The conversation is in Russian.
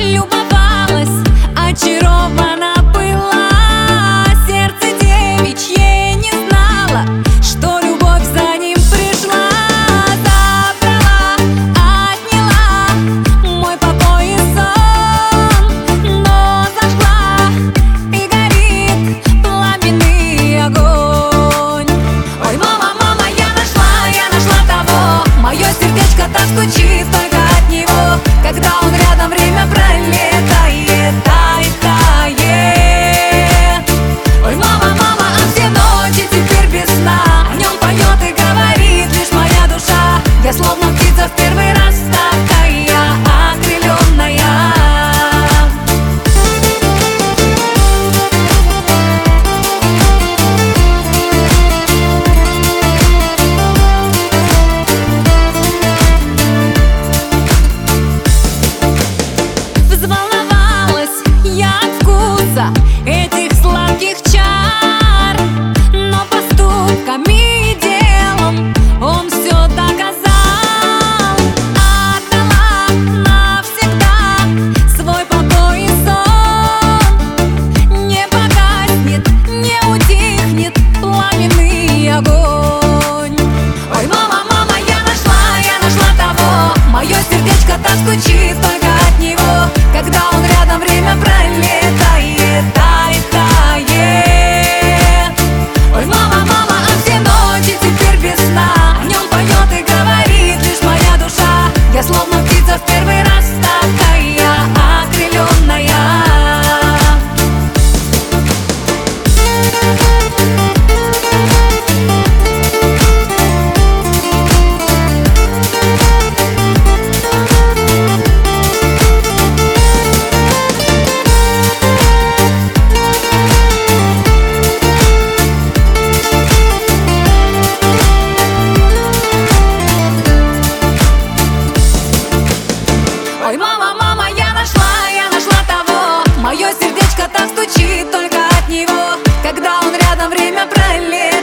любовалась, очарована была. Сердце девичье не знало, что любовь за ним пришла. Забрала, отняла мой покой и сон, но зажгла, и горит пламенный огонь. Ой, мама, мама, я нашла того. Мое сердечко так стучит только от него, когда он рядом, время пролетает, тает, тает. Ой, мама, мама, а все ночи теперь без сна о нем поет и говорит лишь моя душа. Я словно птица в первый раз такая окрыленная. Взволновалась я от вкуса этих сладких чар, но поступками и делом он все доказал. Отдала навсегда свой покой и сон, не погаснет, не утихнет пламенный огонь. Ой, мама, мама, я нашла того. Мое сердечко так стучит только от него, когда он рядом, время пролетает, тает, тает. Ой, мама, мама, а все ночи теперь без сна о нем поет и говорит лишь моя душа. Я словно птица в первый раз такая окрыленная. Ой, мама, мама, я нашла того. Мое сердечко так стучит только от него, когда он рядом, время пролетает.